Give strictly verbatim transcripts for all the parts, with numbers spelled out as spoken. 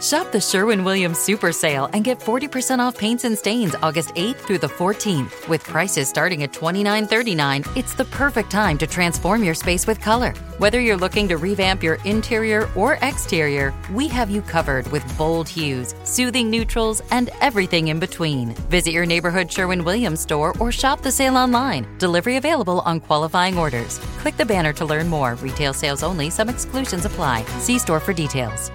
Shop the Sherwin-Williams Super Sale and get forty percent off paints and stains August eighth through the fourteenth. With prices starting at twenty-nine thirty-nine, it's the perfect time to transform your space with color. Whether you're looking to revamp your interior or exterior, we have you covered with bold hues, soothing neutrals, and everything in between. Visit your neighborhood Sherwin-Williams store or shop the sale online. Delivery available on qualifying orders. Click the banner to learn more. Retail sales only. Some exclusions apply. See store for details.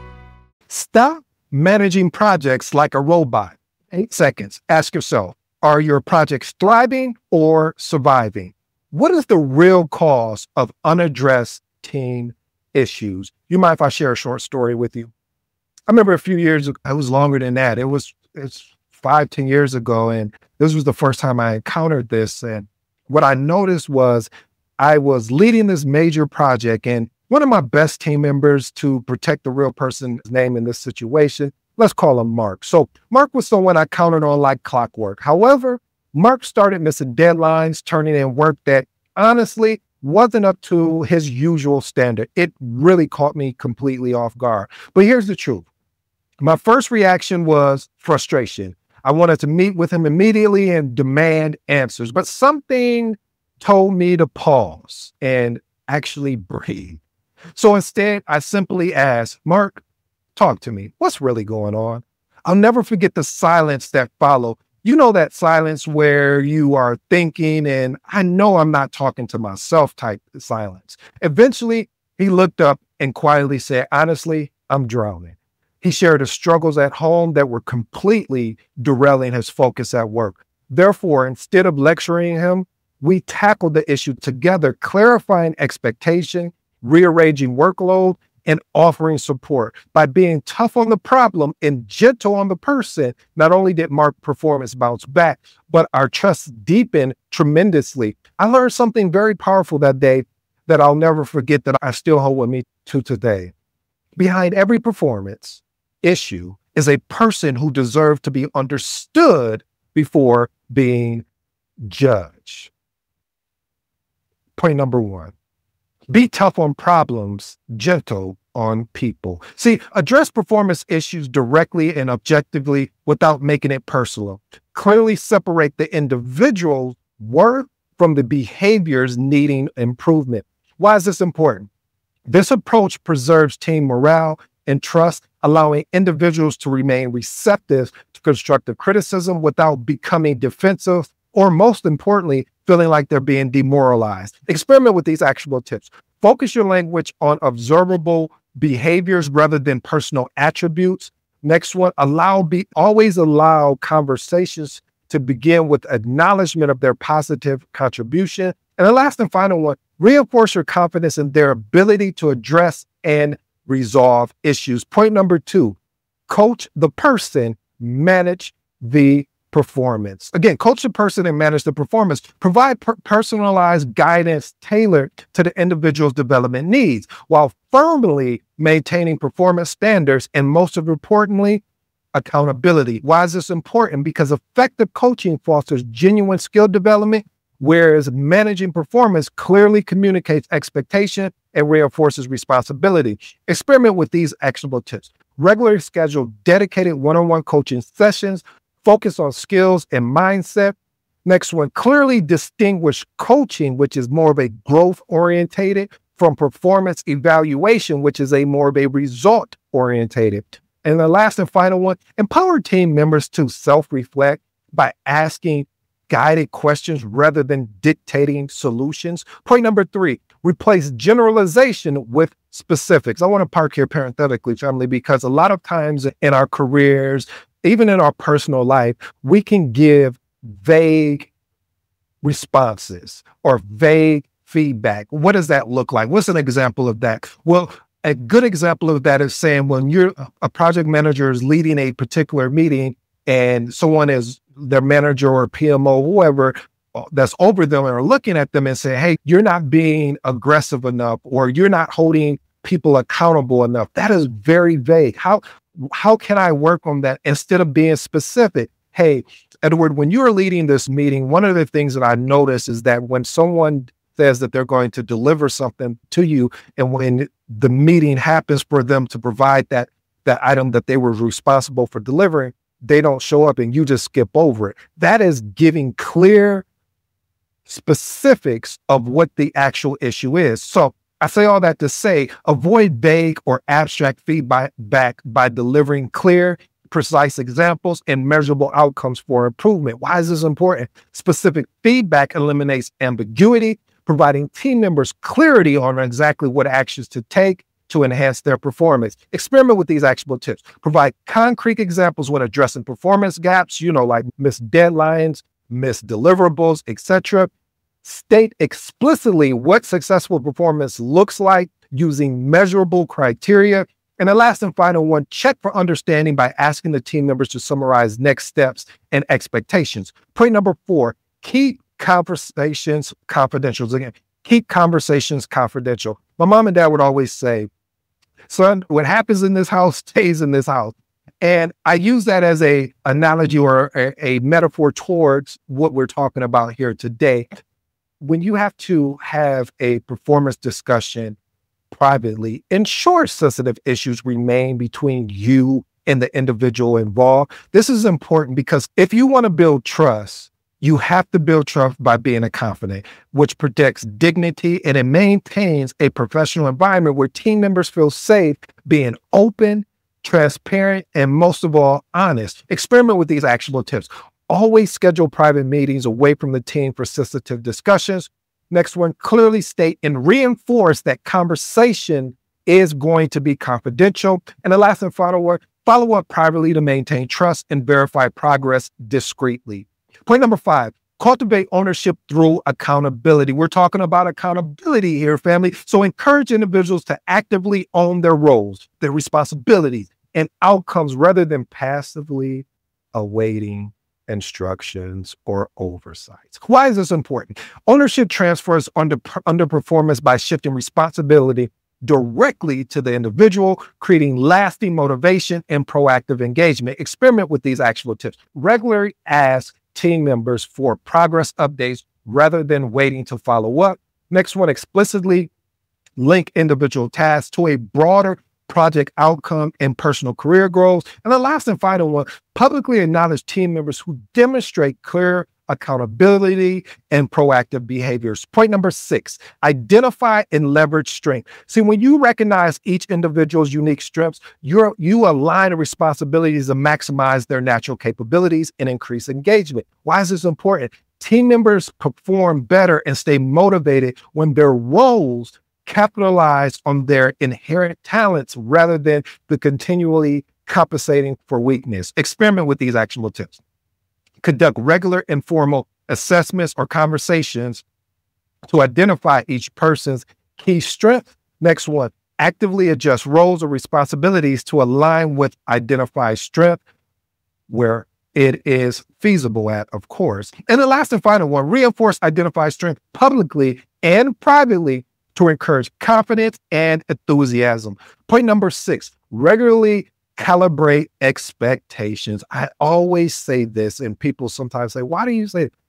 Stop managing projects like a robot. Eight seconds. Ask yourself, are your projects thriving or surviving? What is the real cause of unaddressed team issues? You mind if I share a short story with you? I remember a few years ago, it was longer than that. It was it's five, ten years ago. And this was the first time I encountered this. And what I noticed was I was leading this major project, and one of my best team members, to protect the real person's name in this situation, let's call him Mark. So Mark was someone I counted on like clockwork. However, Mark started missing deadlines, turning in work that honestly wasn't up to his usual standard. It really caught me completely off guard. But here's the truth. My first reaction was frustration. I wanted to meet with him immediately and demand answers, but something told me to pause and actually breathe. So instead, I simply asked, Mark, talk to me. What's really going on? I'll never forget the silence that followed. You know, that silence where you are thinking, and I know I'm not talking to myself type silence. Eventually, he looked up and quietly said, honestly, I'm drowning. He shared his struggles at home that were completely derailing his focus at work. Therefore, instead of lecturing him, we tackled the issue together, clarifying expectation, rearranging workload, and offering support. By being tough on the problem and gentle on the person, not only did Mark's performance bounce back, but our trust deepened tremendously. I learned something very powerful that day that I'll never forget, that I still hold with me to today. Behind every performance issue is a person who deserves to be understood before being judged. Point number one. Be tough on problems, gentle on people. See, address performance issues directly and objectively without making it personal. Clearly separate the individual's worth from the behaviors needing improvement. Why is this important? This approach preserves team morale and trust, allowing individuals to remain receptive to constructive criticism without becoming defensive, or most importantly, feeling like they're being demoralized. Experiment with these actionable tips. Focus your language on observable behaviors rather than personal attributes. Next one, allow be always allow conversations to begin with acknowledgement of their positive contribution. And the last and final one, reinforce your confidence in their ability to address and resolve issues. Point number two, coach the person, manage the performance. Again, coach the person and manage the performance. Provide per- personalized guidance tailored to the individual's development needs while firmly maintaining performance standards and, most importantly, accountability. Why is this important? Because effective coaching fosters genuine skill development, whereas managing performance clearly communicates expectation and reinforces responsibility. Experiment with these actionable tips. Regularly schedule dedicated one-on-one coaching sessions. Focus on skills and mindset. Next one, clearly distinguish coaching, which is more of a growth orientated, from performance evaluation, which is a more of a result orientated. And the last and final one, empower team members to self-reflect by asking guided questions rather than dictating solutions. Point number three, replace generalization with specifics. I want to park here parenthetically, family, because a lot of times in our careers, even in our personal life, we can give vague responses or vague feedback. What does that look like? What's an example of that? Well, a good example of that is saying when you're a project manager is leading a particular meeting and someone is their manager or P M O, whoever that's over them, are looking at them and say, hey, you're not being aggressive enough, or you're not holding people accountable enough. That is very vague. How How can I work on that instead of being specific? Hey, Edward, when you're leading this meeting, one of the things that I notice is that when someone says that they're going to deliver something to you, and when the meeting happens for them to provide that that item that they were responsible for delivering, they don't show up and you just skip over it. That is giving clear specifics of what the actual issue is. So I say all that to say, avoid vague or abstract feedback back by delivering clear, precise examples and measurable outcomes for improvement. Why is this important? Specific feedback eliminates ambiguity, providing team members clarity on exactly what actions to take to enhance their performance. Experiment with these actionable tips. Provide concrete examples when addressing performance gaps, you know, like missed deadlines, missed deliverables, et cetera. State explicitly what successful performance looks like using measurable criteria. And the last and final one, check for understanding by asking the team members to summarize next steps and expectations. Point number four, keep conversations confidential. Again, keep conversations confidential. My mom and dad would always say, son, what happens in this house stays in this house. And I use that as a analogy or a, a metaphor towards what we're talking about here today. When you have to have a performance discussion privately, ensure sensitive issues remain between you and the individual involved. This is important because if you want to build trust, you have to build trust by being a confident, which protects dignity and it maintains a professional environment where team members feel safe being open, transparent, and most of all, honest. Experiment with these actionable tips. Always schedule private meetings away from the team for sensitive discussions. Next one, clearly state and reinforce that conversation is going to be confidential. And the last and final one, follow up privately to maintain trust and verify progress discreetly. Point number five, cultivate ownership through accountability. We're talking about accountability here, family. So encourage individuals to actively own their roles, their responsibilities, and outcomes rather than passively awaiting instructions or oversights. Why is this important? Ownership transfers under underperformance by shifting responsibility directly to the individual, creating lasting motivation and proactive engagement. Experiment with these actual tips. Regularly ask team members for progress updates rather than waiting to follow up. Next one, explicitly link individual tasks to a broader project outcome and personal career goals. And the last and final one, publicly acknowledge team members who demonstrate clear accountability and proactive behaviors. Point number six, identify and leverage strength. See, when you recognize each individual's unique strengths, you're, you align the responsibilities to maximize their natural capabilities and increase engagement. Why is this important? Team members perform better and stay motivated when their roles capitalize on their inherent talents rather than the continually compensating for weakness. Experiment with these actionable tips. Conduct regular informal assessments or conversations to identify each person's key strength. Next one, actively adjust roles or responsibilities to align with identified strength where it is feasible at, of course. And the last and final one, reinforce identified strength publicly and privately to encourage confidence and enthusiasm. Point number six, regularly calibrate expectations. I always say this, and people sometimes say, why do you say it?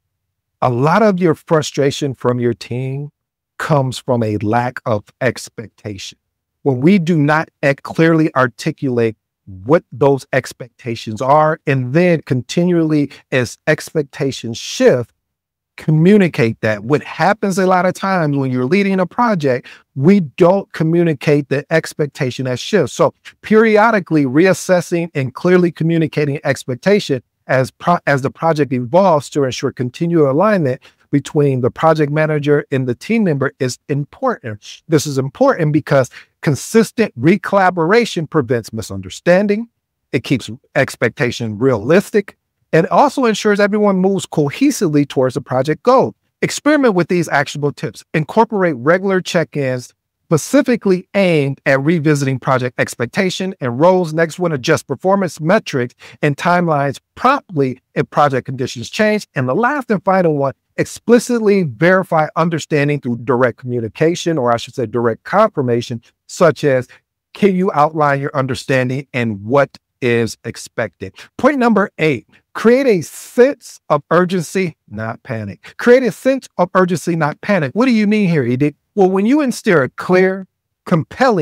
A lot of your frustration from your team comes from a lack of expectation. When we do not clearly articulate what those expectations are, and then continually as expectations shift, communicate that. What happens a lot of times when you're leading a project, we don't communicate the expectation that shifts. So periodically reassessing and clearly communicating expectation as, pro- as the project evolves to ensure continual alignment between the project manager and the team member is important. This is important because consistent recollaboration prevents misunderstanding. It keeps expectation realistic. And also ensures everyone moves cohesively towards the project goal. Experiment with these actionable tips. Incorporate regular check-ins specifically aimed at revisiting project expectation and roles. Next one, adjust performance metrics and timelines promptly if project conditions change. And the last and final one, explicitly verify understanding through direct communication, or I should say direct confirmation, such as, can you outline your understanding and what is expected? Point number eight, create a sense of urgency, not panic. Create a sense of urgency, not panic. What do you mean here, Edith? Well, when you instill a clear, compelling,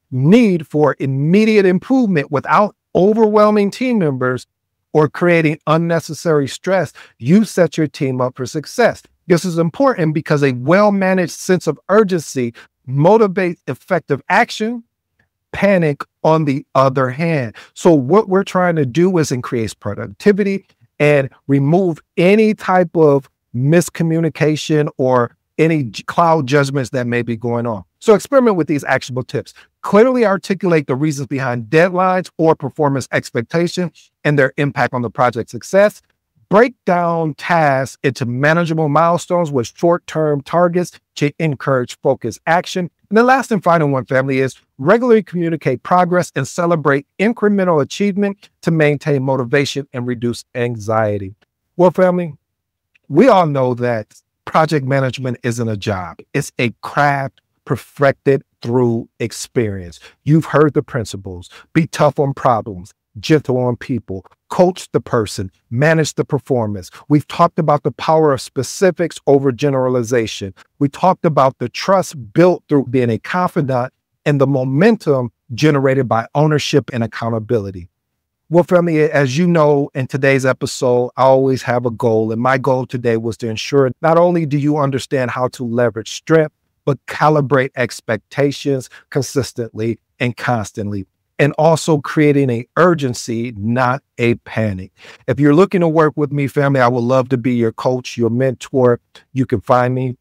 need for immediate improvement without overwhelming team members or creating unnecessary stress, you set your team up for success. This is important because a well-managed sense of urgency motivates effective action. Panic, on the other hand. So what we're trying to do is increase productivity and remove any type of miscommunication or any cloud judgments that may be going on. So experiment with these actionable tips. Clearly articulate the reasons behind deadlines or performance expectations and their impact on the project's success. Break down tasks into manageable milestones with short-term targets to encourage focused action. And the last and final one, family, is regularly communicate progress and celebrate incremental achievement to maintain motivation and reduce anxiety. Well, family, we all know that project management isn't a job. It's a craft perfected through experience. You've heard the principles. Be tough on problems, gentle on people, coach the person, manage the performance. We've talked about the power of specifics over generalization. We talked about the trust built through being a confidant and the momentum generated by ownership and accountability. Well, family, as you know, in today's episode, I always have a goal. And my goal today was to ensure not only do you understand how to leverage strength, but calibrate expectations consistently and constantly. And also creating an urgency, not a panic. If you're looking to work with me, family, I would love to be your coach, your mentor. You can find me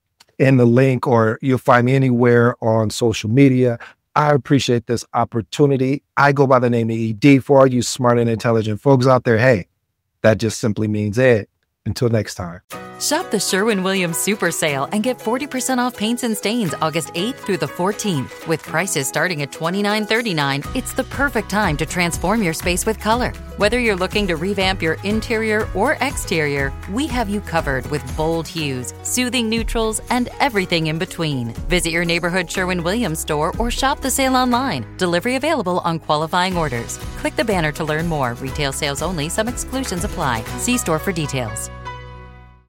in the link or you'll find me anywhere on social media. I appreciate this opportunity. I go by the name of E D. For all you smart and intelligent folks out there, hey, that just simply means Ed. Until next time. Shop the Sherwin-Williams Super Sale and get forty percent off paints and stains August eighth through the fourteenth. With prices starting at twenty-nine thirty-nine, it's the perfect time to transform your space with color. Whether you're looking to revamp your interior or exterior, we have you covered with bold hues, soothing neutrals, and everything in between. Visit your neighborhood Sherwin-Williams store or shop the sale online. Delivery available on qualifying orders. Click the banner to learn more. Retail sales only. Some exclusions apply. See store for details.